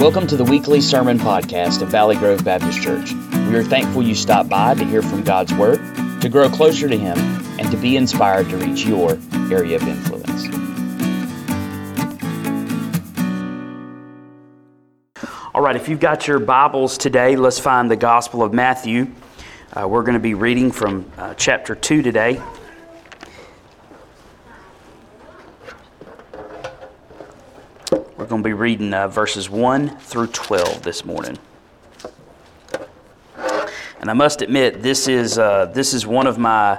Welcome to the weekly sermon podcast of Valley Grove Baptist Church. We are thankful you stopped by to hear from God's Word, to grow closer to Him, and to be inspired to reach your area of influence. All right, if you've got your Bibles today, let's find the Gospel of Matthew. We're going to be reading from chapter 2 today. We're going to be reading verses 1 through 12 this morning. And I must admit, this is one of my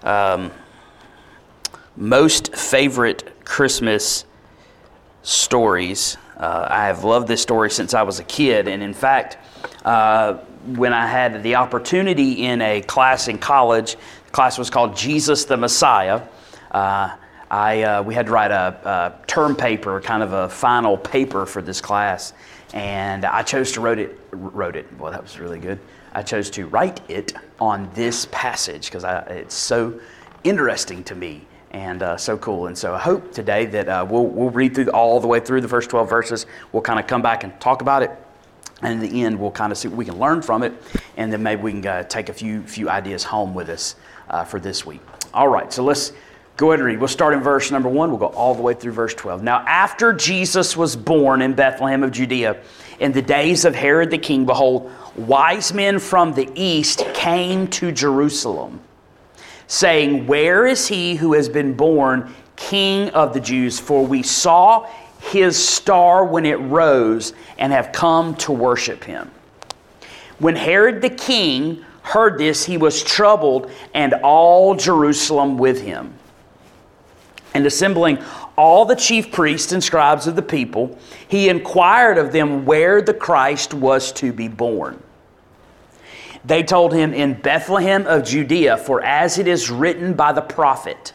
most favorite Christmas stories. I have loved this story since I was a kid, and in fact, when I had the opportunity in a class in college, the class was called Jesus the Messiah. We had to write a term paper, kind of a final paper for this class, and I chose to write it. Well, that was really good. I chose to write it on this passage because it's so interesting to me and so cool. And so I hope today that we'll read through all the way through the first 12 verses. We'll kind of come back and talk about it, and in the end, we'll kind of see what we can learn from it, and then maybe we can take a few ideas home with us for this week. All right, so let's go ahead and read. We'll start in verse number 1. We'll go all the way through verse 12. Now, after Jesus was born in Bethlehem of Judea, in the days of Herod the king, behold, wise men from the east came to Jerusalem, saying, "Where is he who has been born King of the Jews? For we saw his star when it rose and have come to worship him." When Herod the king heard this, he was troubled, and all Jerusalem with him. And assembling all the chief priests and scribes of the people, he inquired of them where the Christ was to be born. They told him, "In Bethlehem of Judea, for as it is written by the prophet,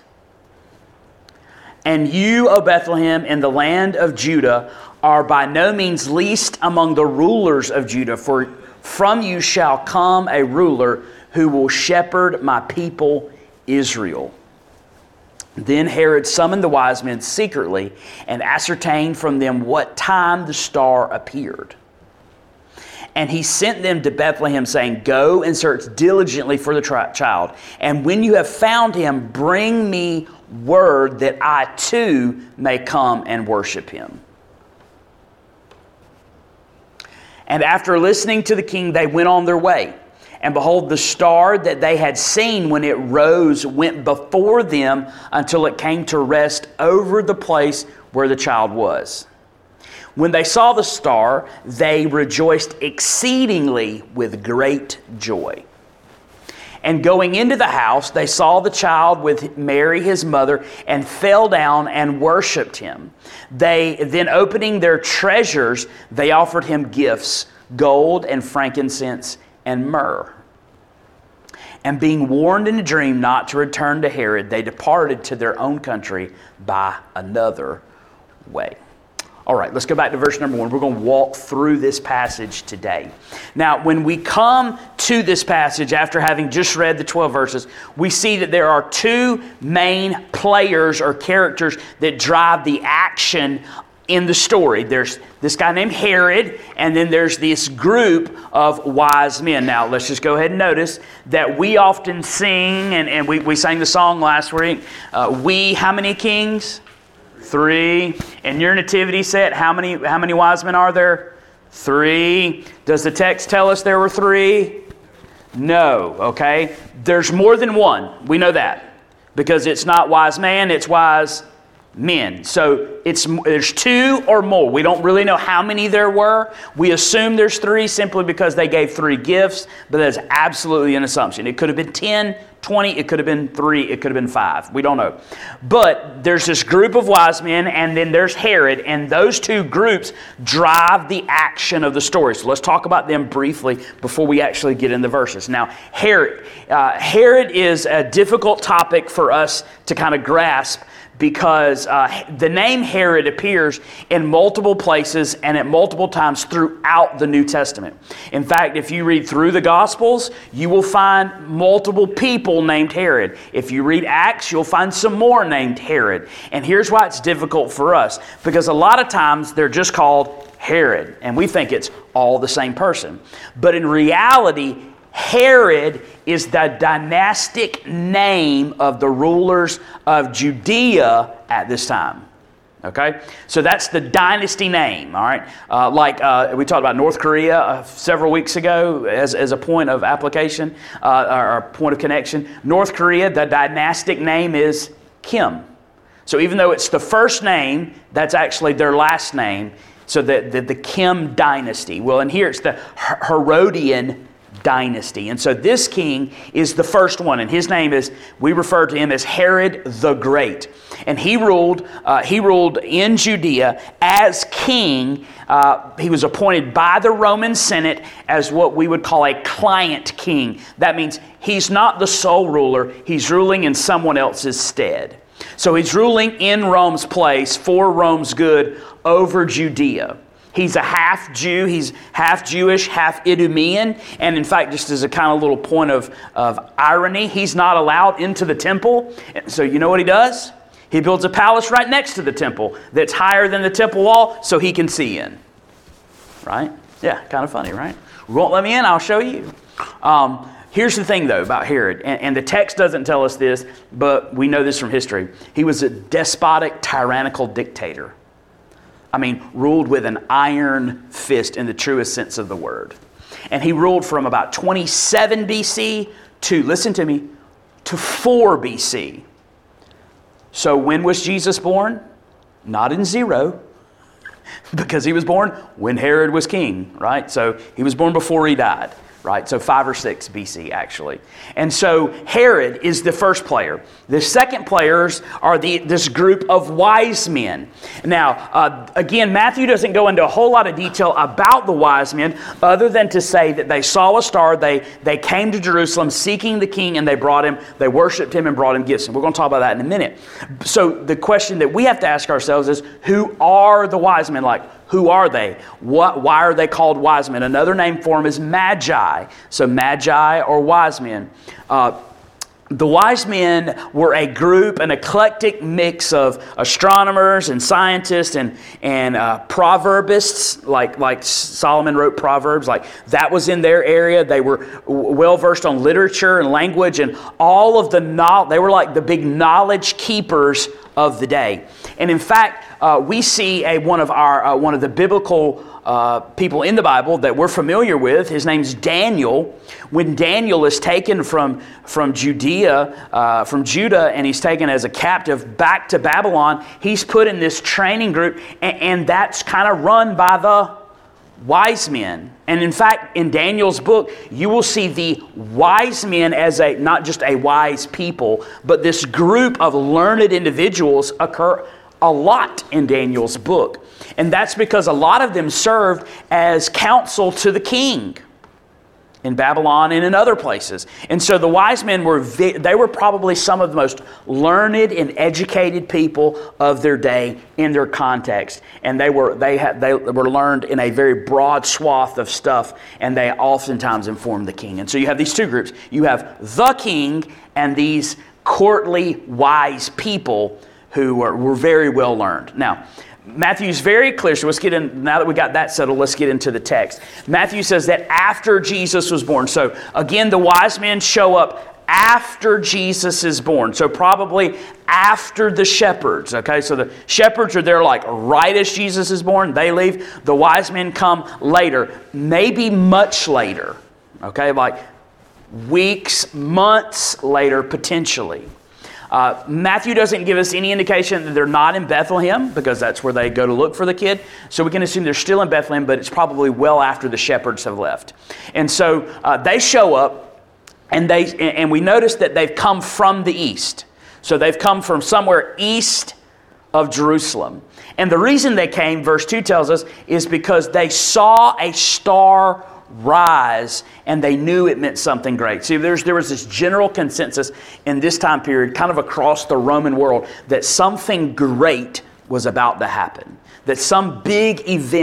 and you, O Bethlehem, in the land of Judah, are by no means least among the rulers of Judah, for from you shall come a ruler who will shepherd my people Israel." Then Herod summoned the wise men secretly and ascertained from them what time the star appeared. And he sent them to Bethlehem, saying, "Go and search diligently for the child. And when you have found him, bring me word that I too may come and worship him." And after listening to the king, they went on their way. And behold, the star that they had seen when it rose went before them until it came to rest over the place where the child was. When they saw the star, they rejoiced exceedingly with great joy. And going into the house, they saw the child with Mary his mother, and fell down and worshipped him. They then, opening their treasures, they offered him gifts, gold and frankincense and myrrh. And being warned in a dream not to return to Herod, they departed to their own country by another way. All right, let's go back to verse number 1. We're going to walk through this passage today. Now, when we come to this passage, after having just read the 12 verses, we see that there are two main players or characters that drive the action in the story. There's this guy named Herod, and then there's this group of wise men. Now, let's just go ahead and notice that we often sing, and we sang the song last week, how many kings? 3. In your nativity set, how many wise men are there? 3. Does the text tell us there were 3? No, okay? There's more than one. We know that. Because it's not wise man, it's wise men. So there's 2 or more. We don't really know how many there were. We assume there's 3 simply because they gave 3 gifts, but that's absolutely an assumption. It could have been 10, 20, it could have been 3, it could have been 5. We don't know. But there's this group of wise men, and then there's Herod, and those two groups drive the action of the story. So let's talk about them briefly before we actually get in the verses. Now, Herod is a difficult topic for us to kind of grasp, because the name Herod appears in multiple places and at multiple times throughout the New Testament. In fact, if you read through the Gospels, you will find multiple people named Herod. If you read Acts, you'll find some more named Herod. And here's why it's difficult for us, because a lot of times they're just called Herod. And we think it's all the same person. But in reality, Herod is the dynastic name of the rulers of Judea at this time. Okay? So that's the dynasty name, all right? We talked about North Korea several weeks ago as a point of application, or a point of connection. North Korea, the dynastic name is Kim. So even though it's the first name, that's actually their last name. So the Kim dynasty. Well, and here it's the Herodian dynasty. And so this king is the first one, and his name is, we refer to him as Herod the Great. And he ruled in Judea as king. He was appointed by the Roman Senate as what we would call a client king. That means he's not the sole ruler, he's ruling in someone else's stead. So he's ruling in Rome's place for Rome's good over Judea. He's a half Jew, he's half Jewish, half Idumean, and in fact, just as a kind of little point of irony, he's not allowed into the temple. So you know what he does? He builds a palace right next to the temple that's higher than the temple wall so he can see in. Right? Yeah, kind of funny, right? You won't let me in, I'll show you. Here's the thing, though, about Herod, and the text doesn't tell us this, but we know this from history. He was a despotic, tyrannical dictator. I mean, ruled with an iron fist in the truest sense of the word. And he ruled from about 27 BC to, listen to me, to 4 BC. So when was Jesus born? Not in 0, because he was born when Herod was king, right? So he was born before he died. Right, so 5 or 6 BC actually. And so Herod is the first player. The second players are this group of wise men. Now, again, Matthew doesn't go into a whole lot of detail about the wise men other than to say that they saw a star, they came to Jerusalem seeking the king, and they worshiped him and brought him gifts. And we're going to talk about that in a minute. So the question that we have to ask ourselves is, who are the wise men? Like, who are they? Why are they called wise men? Another name for them is magi. So magi or wise men. The wise men were a group, an eclectic mix of astronomers and scientists and proverbists, like Solomon wrote Proverbs, like that was in their area. They were well versed on literature and language and all of the knowledge. They were like the big knowledge keepers of the day. And in fact, we see one of the biblical people in the Bible that we're familiar with. His name's Daniel. When Daniel is taken from Judea, from Judah, and he's taken as a captive back to Babylon, he's put in this training group, and that's kind of run by the wise men. And in fact, in Daniel's book, you will see the wise men as not just a wise people, but this group of learned individuals occur a lot in Daniel's book. And that's because a lot of them served as counsel to the king in Babylon and in other places. And so the wise men they were probably some of the most learned and educated people of their day in their context. And they were learned in a very broad swath of stuff, and they oftentimes informed the king. And so you have these two groups. You have the king and these courtly, wise people who were very well learned. Now, Matthew's very clear, so let's get in, now that we got that settled, let's get into the text. Matthew says that after Jesus was born. So again, the wise men show up after Jesus is born. So probably after the shepherds, okay? So the shepherds are there like right as Jesus is born. They leave. The wise men come later, maybe much later, okay? Like weeks, months later, potentially. Matthew doesn't give us any indication that they're not in Bethlehem, because that's where they go to look for the kid. So we can assume they're still in Bethlehem, but it's probably well after the shepherds have left. And so they show up, and we notice that they've come from the east. So they've come from somewhere east of Jerusalem. And the reason they came, verse 2 tells us, is because they saw a star rise, and they knew it meant something great. See, there was this general consensus in this time period, kind of across the Roman world, that something great was about to happen, that some big event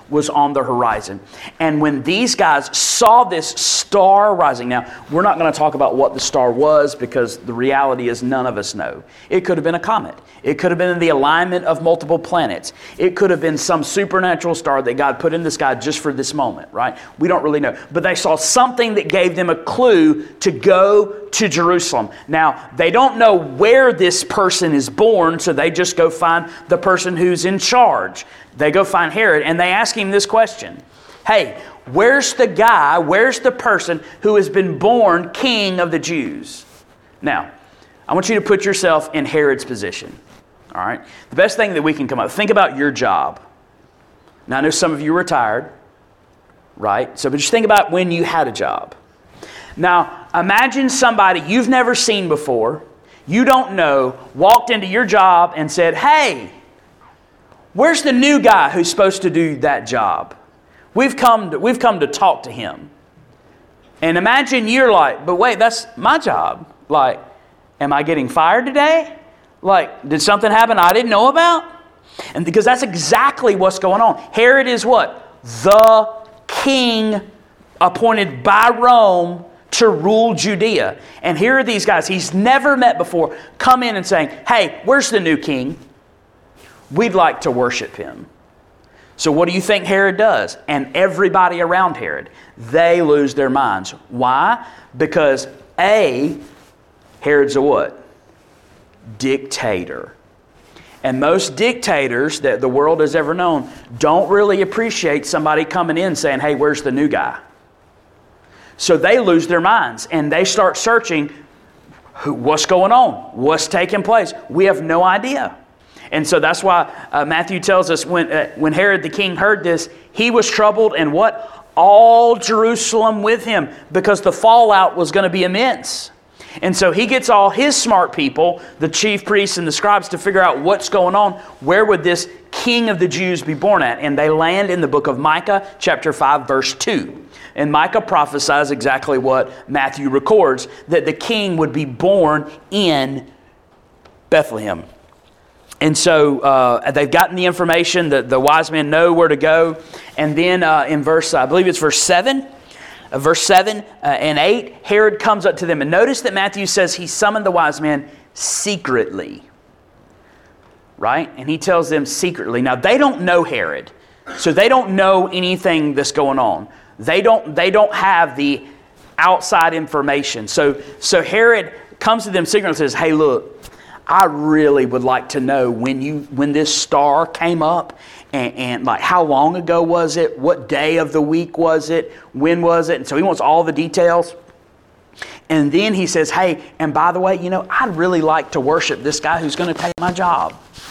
was on the horizon. And when these guys saw this star rising, now, we're not going to talk about what the star was because the reality is none of us know. It could have been a comet. It could have been the alignment of multiple planets. It could have been some supernatural star that God put in the sky just for this moment, right? We don't really know. But they saw something that gave them a clue to go to Jerusalem. Now, they don't know where this person is born, so they just go find the person who's in charge. They go find Herod, and they ask him this question. Hey, where's the person who has been born king of the Jews? Now, I want you to put yourself in Herod's position. All right? The best thing that we can come up, think about your job. Now, I know some of you are retired, right? So, but just think about when you had a job. Now, imagine somebody you've never seen before, you don't know, walked into your job and said, hey, where's the new guy who's supposed to do that job? We've come to talk to him. And imagine you're like, but wait, that's my job. Like, am I getting fired today? Like, did something happen I didn't know about? And because that's exactly what's going on. Herod is what? The king appointed by Rome to rule Judea. And here are these guys he's never met before come in and saying, hey, where's the new king? We'd like to worship him. So what do you think Herod does? And everybody around Herod, they lose their minds. Why? Because Herod's a what? Dictator. And most dictators that the world has ever known don't really appreciate somebody coming in saying, hey, where's the new guy? So they lose their minds and they start searching, what's going on? What's taking place? We have no idea. And so that's why Matthew tells us when Herod the king heard this, he was troubled and what? All Jerusalem with him, because the fallout was going to be immense. And so he gets all his smart people, the chief priests and the scribes, to figure out what's going on. Where would this king of the Jews be born at? And they land in the book of Micah, chapter 5, verse 2. And Micah prophesies exactly what Matthew records, that the king would be born in Bethlehem. And so they've gotten the information, that the wise men know where to go. And then in verse 7 and 8, Herod comes up to them. And notice that Matthew says he summoned the wise men secretly. Right? And he tells them secretly. Now, they don't know Herod. So they don't know anything that's going on. They don't have the outside information. So Herod comes to them secretly and says, hey, look, I really would like to know when this star came up and like how long ago was it? What day of the week was it? When was it? And so he wants all the details. And then he says, hey, and by the way, I'd really like to worship this guy who's going to take my job.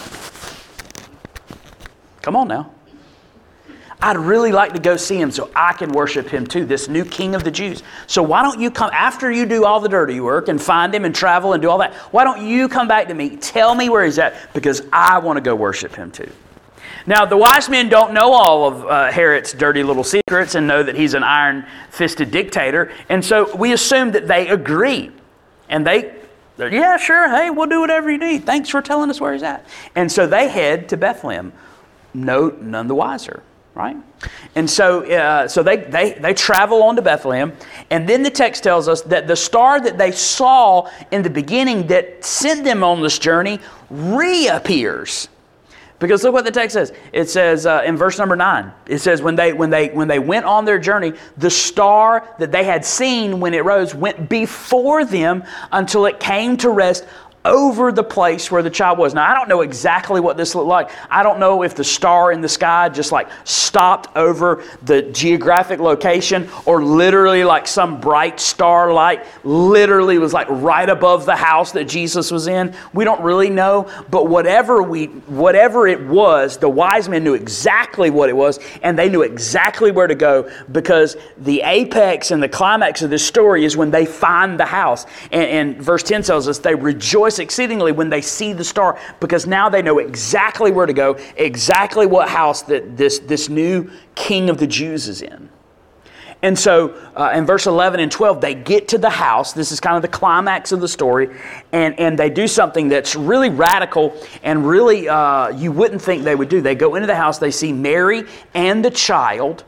Come on now. I'd really like to go see him so I can worship him too, this new king of the Jews. So why don't you come, after you do all the dirty work and find him and travel and do all that, why don't you come back to me, tell me where he's at, because I want to go worship him too. Now, the wise men don't know all of Herod's dirty little secrets and know that he's an iron-fisted dictator, and so we assume that they agree. And they're, yeah, sure, hey, we'll do whatever you need. Thanks for telling us where he's at. And so they head to Bethlehem, none the wiser. Right? And so they travel on to Bethlehem. And then the text tells us that the star that they saw in the beginning that sent them on this journey reappears. Because look what the text says. It says in verse number 9, it says when they went on their journey, the star that they had seen when it rose went before them until it came to rest over the place where the child was. Now, I don't know exactly what this looked like. I don't know if the star in the sky just like stopped over the geographic location, or literally like some bright starlight literally was like right above the house that Jesus was in. We don't really know, but whatever it was, the wise men knew exactly what it was, and they knew exactly where to go, because the apex and the climax of this story is when they find the house. And verse 10 tells us they rejoice exceedingly when they see the star, because now they know exactly where to go, exactly what house that this new king of the Jews is in. And so in verse 11 and 12, they get to the house. This is kind of the climax of the story. And they do something that's really radical and really you wouldn't think they would do. They go into the house. They see Mary and the child.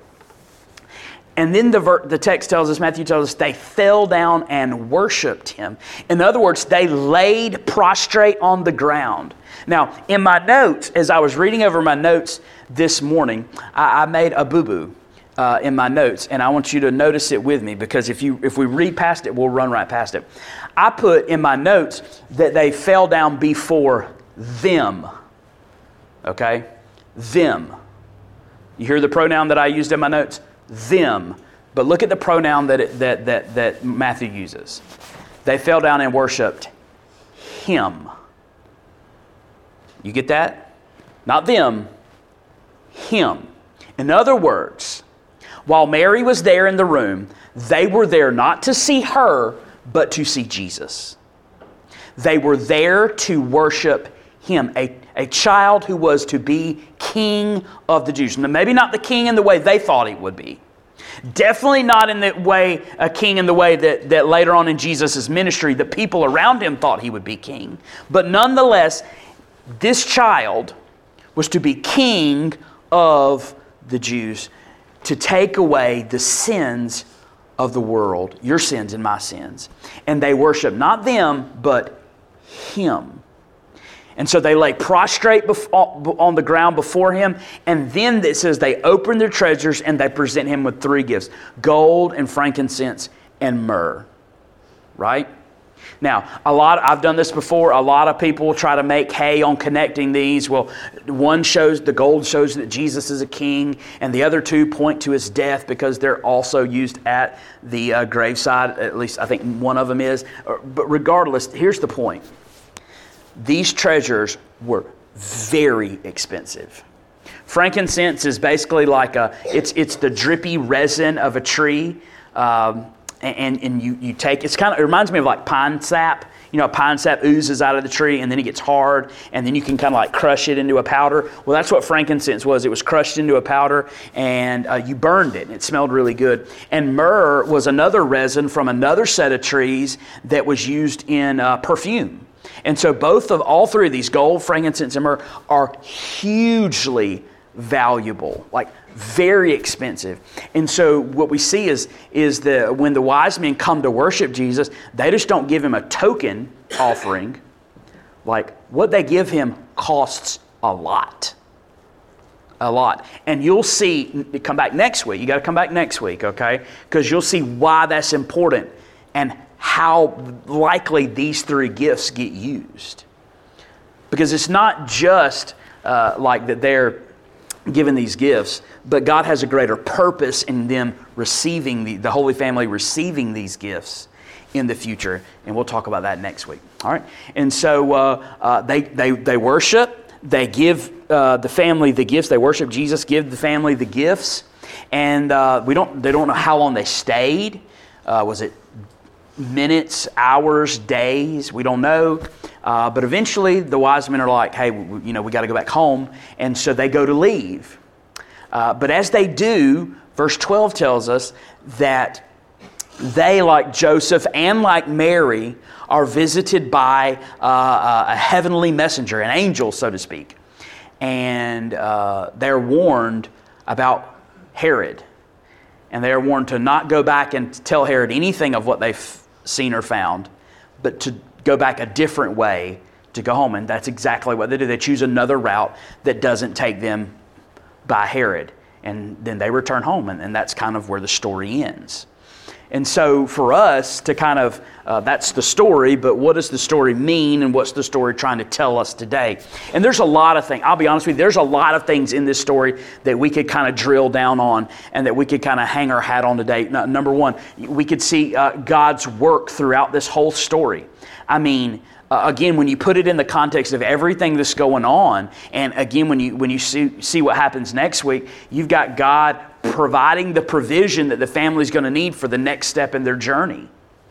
And then the text tells us, Matthew tells us, they fell down and worshiped him. In other words, they laid prostrate on the ground. Now, in my notes, as I was reading over my notes this morning, I made a boo-boo. In my notes, and I want you to notice it with me, because if we read past it, we'll run right past it. I put in my notes that they fell down before them. Okay? Them. You hear the pronoun that I used in my notes? Them. But look at the pronoun that Matthew uses. They fell down and worshiped him. You get that? Not them. Him. In other words, while Mary was there in the room, they were there not to see her, but to see Jesus. They were there to worship him, a child who was to be king of the Jews. Now, maybe not the king in the way they thought he would be. Definitely not in the way, a king in the way that later on in Jesus' ministry, the people around him thought he would be king. But nonetheless, this child was to be king of the Jews, to take away the sins of the world, your sins and my sins. And they worship not them, but him. And so they lay prostrate on the ground before him. And then it says they open their treasures and they present him with 3 gifts: gold and frankincense and myrrh. Right? Now, I've done this before. A lot of people try to make hay on connecting these. Well, the gold shows that Jesus is a king, and the other 2 point to his death because they're also used at the graveside. At least I think one of them is. But regardless, here's the point. These treasures were very expensive. Frankincense is basically like it's the drippy resin of a tree. And you take, it reminds me of like pine sap. You know, pine sap oozes out of the tree and then it gets hard and then you can kind of like crush it into a powder. Well, that's what frankincense was. It was crushed into a powder and you burned it and it smelled really good. And myrrh was another resin from another set of trees that was used in perfume. And so all 3 of these, gold, frankincense, and myrrh, are hugely valuable, like very expensive. And so what we see is that when the wise men come to worship Jesus, they just don't give him a token offering. Like what they give him costs a lot. A lot. And you'll see, come back next week. You got to come back next week, okay? Because you'll see why that's important and how likely these 3 gifts get used. Because it's not just like that they're given these gifts, but God has a greater purpose in them receiving the Holy Family receiving these gifts in the future, and we'll talk about that next week. All right, and so they worship, they give the family the gifts, they worship Jesus, give the family the gifts, and they don't know how long they stayed. Was it minutes, hours, days? We don't know. But eventually the wise men are like, hey, we got to go back home. And so they go to leave. But as they do, verse 12 tells us that they, like Joseph and like Mary, are visited by a heavenly messenger, an angel, so to speak. And they're warned about Herod. And they're warned to not go back and tell Herod anything of what they've seen or found, but to go back a different way to go home. And that's exactly what they do. They choose another route that doesn't take them by Herod. And then they return home. And that's kind of where the story ends. And so for us to kind of, that's the story, but what does the story mean and what's the story trying to tell us today? And there's a lot of things, I'll be honest with you, there's a lot of things in this story that we could kind of drill down on and that we could kind of hang our hat on today. Number one, we could see God's work throughout this whole story. I mean, again, when you put it in the context of everything that's going on, and again, when you see what happens next week, you've got God providing the provision that the family's going to need for the next step in their journey.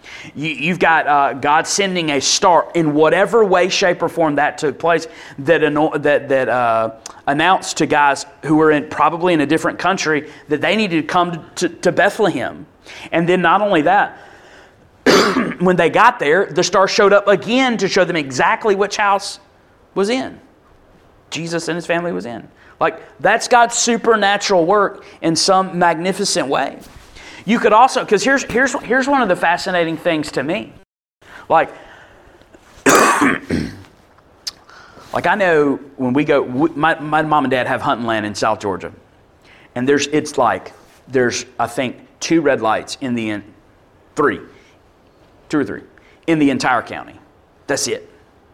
You've got God sending a star in whatever way, shape, or form that took place that announced to guys who were probably in a different country that they needed to come to Bethlehem. And then not only that, when they got there, the star showed up again to show them exactly which house was in. Jesus and his family was in. Like, that's God's supernatural work in some magnificent way. You could also, because here's one of the fascinating things to me. Like I know when we go, my mom and dad have hunting land in South Georgia. And there's I think 2 red lights in the 2 or 3 in the entire county. That's it.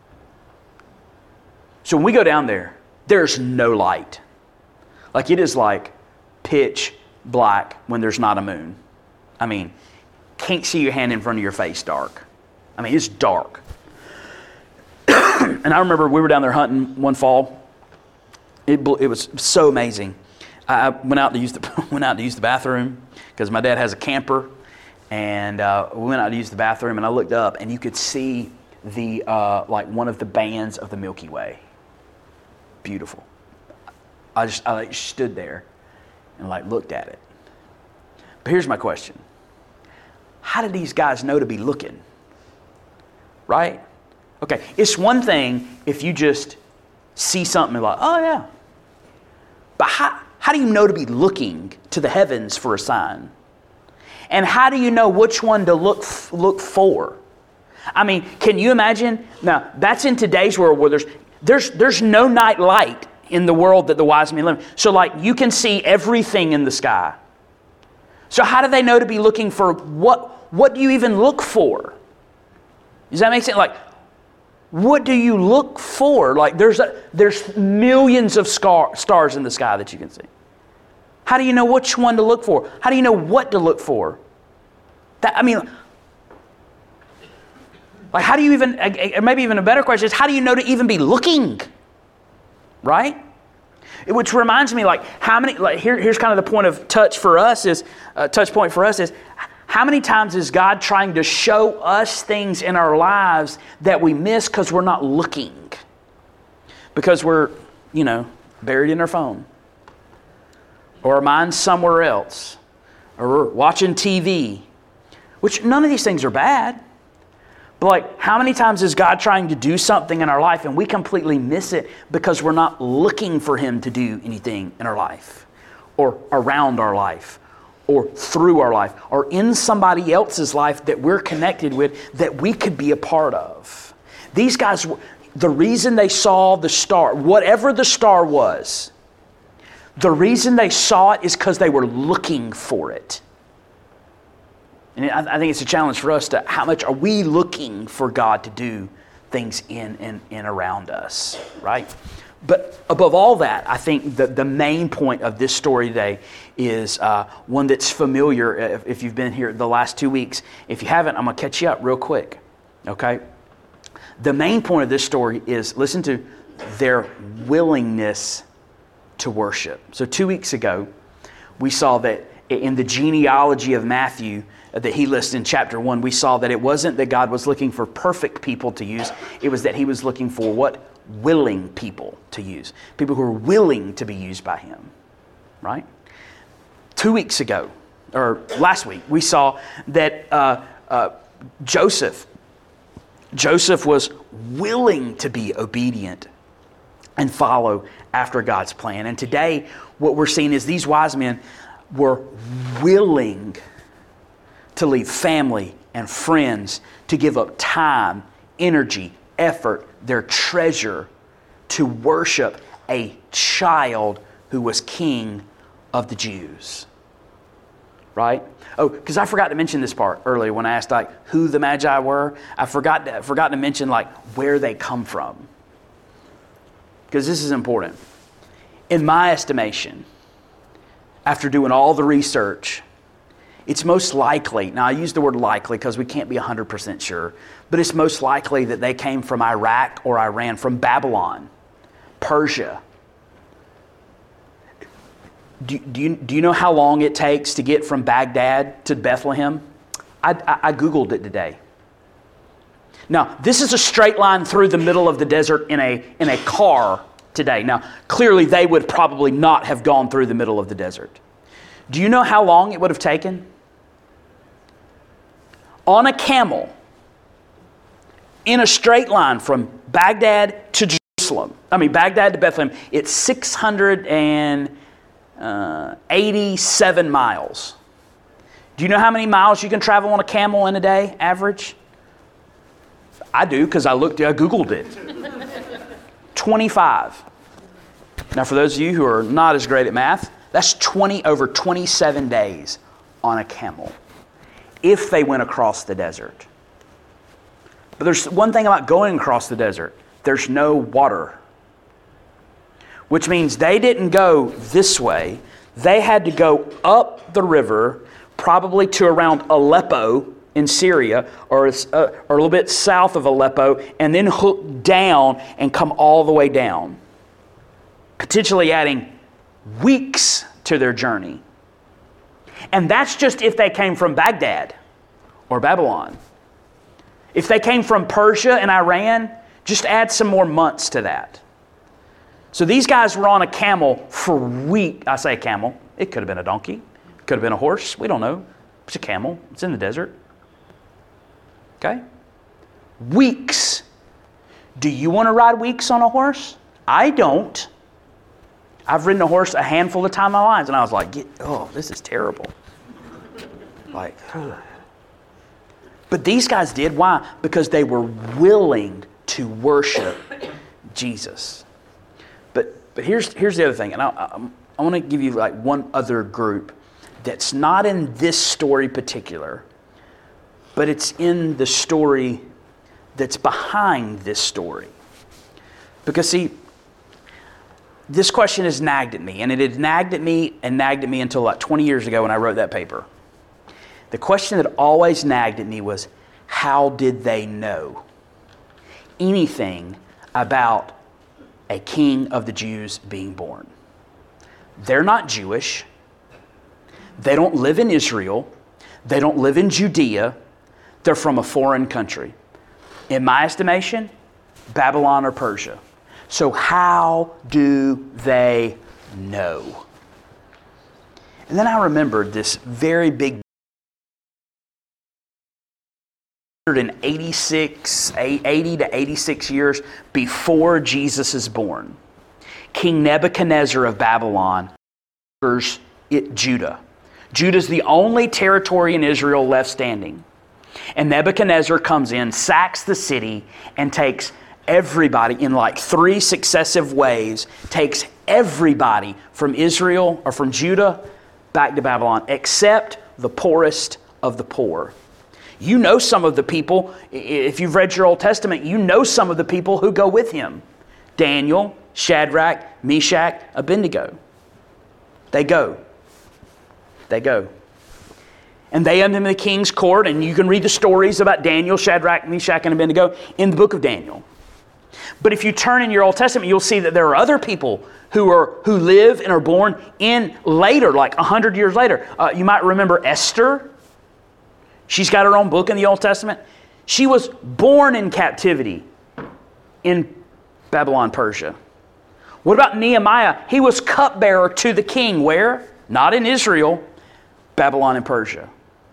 So when we go down there, there's no light. Like, it is like pitch black when there's not a moon. I mean, can't see your hand in front of your face dark. I mean, it's dark. And I remember we were down there hunting one fall. It was so amazing. I went out to use the bathroom because my dad has a camper, and we went out to use the bathroom. And I looked up, and you could see the like one of the bands of the Milky Way. Beautiful. I stood there and looked at it. But here's my question. How did these guys know to be looking? Right? Okay, it's one thing if you just see something and oh yeah. But how do you know to be looking to the heavens for a sign? And how do you know which one to look for? I mean, can you imagine? Now, that's in today's world where there's no night light in the world that the wise men live in. So you can see everything in the sky. So how do they know to be looking for what do you even look for? Does that make sense? What do you look for? There's millions of stars in the sky that you can see. How do you know which one to look for? How do you know what to look for? How do you even, maybe even a better question is, how do you know to even be looking? Right? Which reminds me, how many, here's kind of the point of touch point for us is, how many times is God trying to show us things in our lives that we miss because we're not looking? Because we're, buried in our phone. Or our mind's somewhere else. Or we're watching TV. Which none of these things are bad. But how many times is God trying to do something in our life and we completely miss it because we're not looking for Him to do anything in our life, or around our life, or through our life, or in somebody else's life that we're connected with that we could be a part of? These guys, the reason they saw the star, whatever the star was, the reason they saw it is because they were looking for it. And I think it's a challenge for us to, how much are we looking for God to do things in and around us, right? But above all that, I think the main point of this story today is one that's familiar if you've been here the last 2 weeks. If you haven't, I'm going to catch you up real quick, okay? The main point of this story is, listen to their willingness to worship. So 2 weeks ago, we saw that in the genealogy of Matthew that he lists in chapter 1, we saw that it wasn't that God was looking for perfect people to use. It was that He was looking for what? Willing people to use. People who are willing to be used by Him. Right? 2 weeks ago, or last week, we saw that Joseph was willing to be obedient and follow after God's plan. And today, what we're seeing is these wise men were willing to leave family and friends, to give up time, energy, effort, their treasure, to worship a child who was king of the Jews. Right? Oh, because I forgot to mention this part earlier when I asked who the Magi were. I forgot to mention where they come from. Because this is important. In my estimation, after doing all the research, it's most likely, now I use the word likely because we can't be 100% sure, but it's most likely that they came from Iraq or Iran, from Babylon, Persia. Do you know how long it takes to get from Baghdad to Bethlehem? I Googled it today. Now, this is a straight line through the middle of the desert in a car today. Now, clearly they would probably not have gone through the middle of the desert. Do you know how long it would have taken? On a camel, in a straight line from Baghdad to Jerusalem. Baghdad to Bethlehem. It's 687 miles. Do you know how many miles you can travel on a camel in a day, average? I do, because I Googled it. 25. Now, for those of you who are not as great at math, that's over 27 days on a camel, if they went across the desert. But there's one thing about going across the desert. There's no water. Which means they didn't go this way. They had to go up the river, probably to around Aleppo in Syria, or a little bit south of Aleppo, and then hook down and come all the way down, potentially adding weeks to their journey. And that's just if they came from Baghdad or Babylon. If they came from Persia and Iran, just add some more months to that. So these guys were on a camel for weeks. I say camel. It could have been a donkey. It could have been a horse. We don't know. It's a camel. It's in the desert. Okay? Weeks. Do you want to ride weeks on a horse? I don't. I've ridden a horse a handful of times in my life, and I was like, this is terrible. Like, ugh. But these guys did. Why? Because they were willing to worship Jesus. But here's the other thing, and I want to give you like one other group that's not in this story particular, but it's in the story that's behind this story. Because see, this question has nagged at me, and it had nagged at me until like 20 years ago when I wrote that paper. The question that always nagged at me was, how did they know anything about a king of the Jews being born? They're not Jewish. They don't live in Israel. They don't live in Judea. They're from a foreign country. In my estimation, Babylon or Persia. So how do they know? And then I remembered this very big 80 to 86 years before Jesus is born. King Nebuchadnezzar of Babylon conquers Judah. Judah's the only territory in Israel left standing. And Nebuchadnezzar comes in, sacks the city, and takes everybody in like 3 successive waves, takes everybody from Israel or from Judah back to Babylon, except the poorest of the poor. You know some of the people, if you've read your Old Testament, you know some of the people who go with him. Daniel, Shadrach, Meshach, Abednego. They go. And they enter the king's court, and you can read the stories about Daniel, Shadrach, Meshach, and Abednego in the book of Daniel. But if you turn in your Old Testament, you'll see that there are other people who live and are born in later, like 100 years later. You might remember Esther. She's got her own book in the Old Testament. She was born in captivity in Babylon, Persia. What about Nehemiah? He was cupbearer to the king. Where? Not in Israel, Babylon and Persia.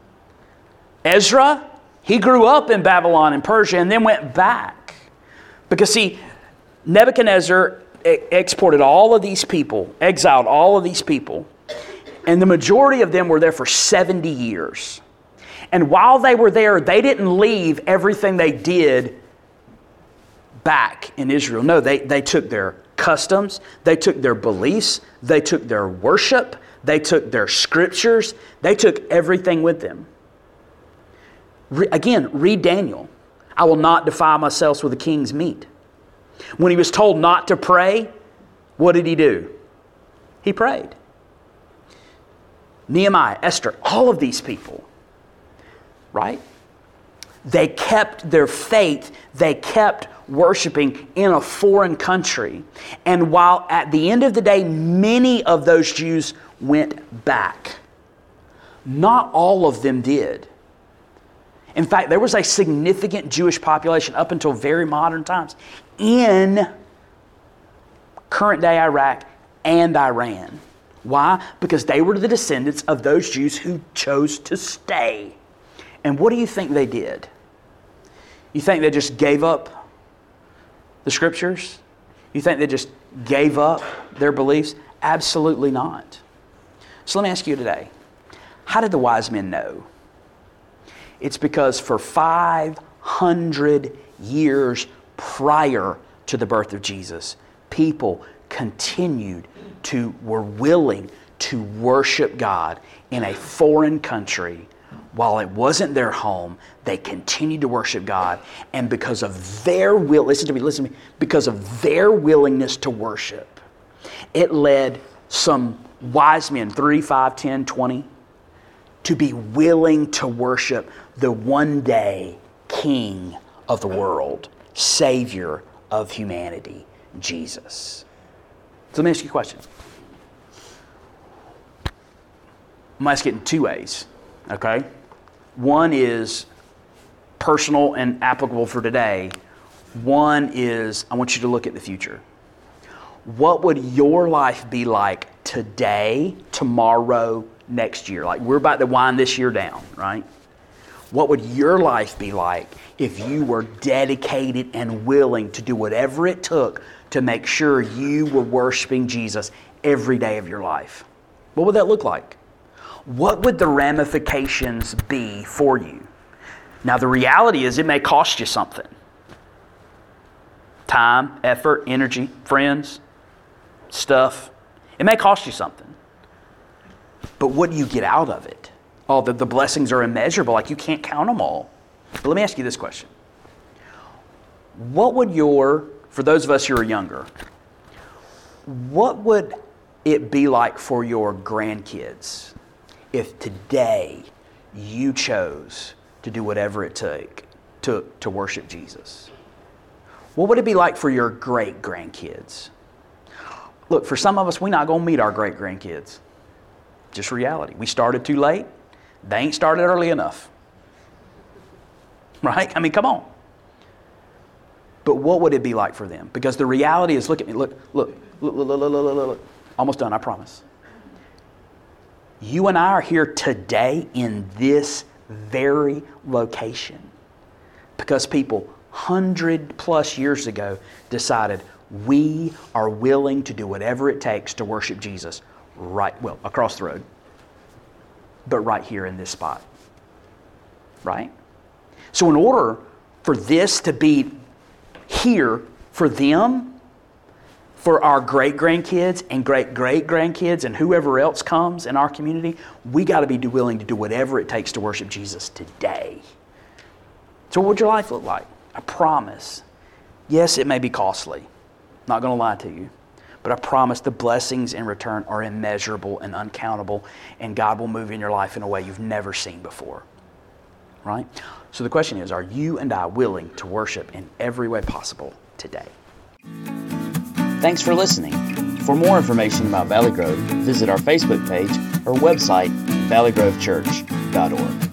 Ezra, he grew up in Babylon and Persia and then went back. Because see, Nebuchadnezzar exported all of these people, exiled all of these people, and the majority of them were there for 70 years. And while they were there, they didn't leave everything they did back in Israel. No, they took their customs, they took their beliefs, they took their worship, they took their scriptures, they took everything with them. Again, read Daniel. I will not defile myself with the king's meat. When he was told not to pray, what did he do? He prayed. Nehemiah, Esther, all of these people, right? They kept their faith. They kept worshiping in a foreign country. And while at the end of the day, many of those Jews went back, not all of them did. In fact, there was a significant Jewish population up until very modern times in current-day Iraq and Iran. Why? Because they were the descendants of those Jews who chose to stay. And what do you think they did? You think they just gave up the Scriptures? You think they just gave up their beliefs? Absolutely not. So let me ask you today, how did the wise men know? It's because for 500 years prior to the birth of Jesus, people were willing to worship God in a foreign country. While it wasn't their home, they continued to worship God. And because of their listen to me, because of their willingness to worship, it led some wise men, 3, 5, 10, 20, to be willing to worship the one day King of the world, Savior of humanity, Jesus. So let me ask you a question. I'm going to ask it in two ways, okay? One is personal and applicable for today. One is, I want you to look at the future. What would your life be like today, tomorrow, next year? Like, we're about to wind this year down, right? What would your life be like if you were dedicated and willing to do whatever it took to make sure you were worshiping Jesus every day of your life? What would that look like? What would the ramifications be for you? Now, the reality is it may cost you something. Time, effort, energy, friends, stuff. It may cost you something. But what do you get out of it? Oh, the blessings are immeasurable. Like, you can't count them all. But let me ask you this question. What would for those of us who are younger, what would it be like for your grandkids if today you chose to do whatever it took to worship Jesus? What would it be like for your great-grandkids? Look, for some of us, we're not going to meet our great-grandkids. Just reality. We started too late. They ain't started early enough. Right? I mean, come on. But what would it be like for them? Because the reality is, look at me, look. Almost done, I promise. You and I are here today in this very location because people 100+ years ago decided we are willing to do whatever it takes to worship Jesus across the road, but right here in this spot. Right? So in order for this to be here for them, for our great-grandkids and great-great-grandkids and whoever else comes in our community, we got to be willing to do whatever it takes to worship Jesus today. So what would your life look like? I promise. Yes, it may be costly. Not going to lie to you. But I promise the blessings in return are immeasurable and uncountable, and God will move in your life in a way you've never seen before. Right? So the question is, are you and I willing to worship in every way possible today? Thanks for listening. For more information about Valley Grove, visit our Facebook page or website, valleygrovechurch.org.